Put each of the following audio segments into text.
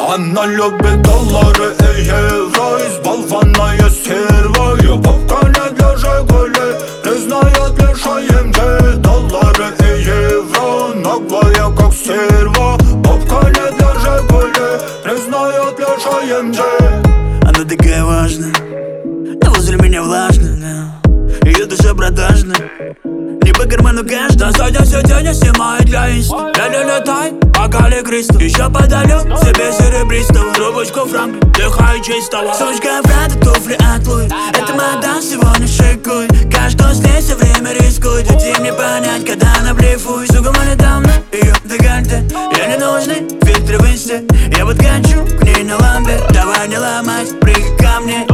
Она любит доллары и евро, избалованная стерва. Ее попка не для Жигулей, признает лишь АМГ. Доллары и евро, наглая как стерва. Попка не для Жигулей, признает лишь АМГ. Она такая важная, а возле меня влажно, да. Ее душа продажная, не по карману кэш. Да сегодня снимаю для инста. Я летай, бокали кристалл. Еще подарю себе серебристого, трубочку Франк, дыхаю чистого. Сумочка Прада, туфли от Луи. Это мадам сегодня шикует. Каждый здесь все время рискует. Ведь им не понять, когда она блефует. Сука, мы недавно ее декольте. Я не нужны фильтры в инсте. Я подкачу к ней на ламбе. Давай не ломать, прыгай ко мне.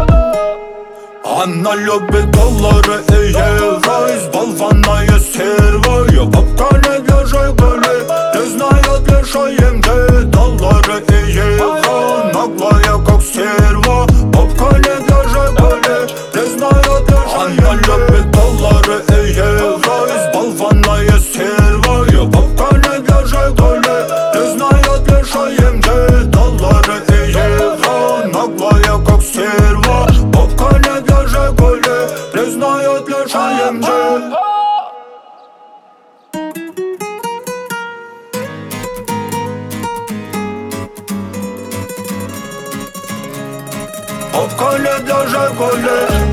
Она любит доллары и евро, избалованная стерва. Ее попка не для Жигулей, признает лишь АМГ. Доллары и евро, наглая как стерва. Попка не для Жигулей, признает лишь АМГ. Она любит доллары и евро, избалованная стерва. Ее попка не для Жигулей, признает лишь АМГ. Доллары и евро, наглая как стерва. Попка не для Жигулей, признает лишь АМГ. Попка не для Жигулей.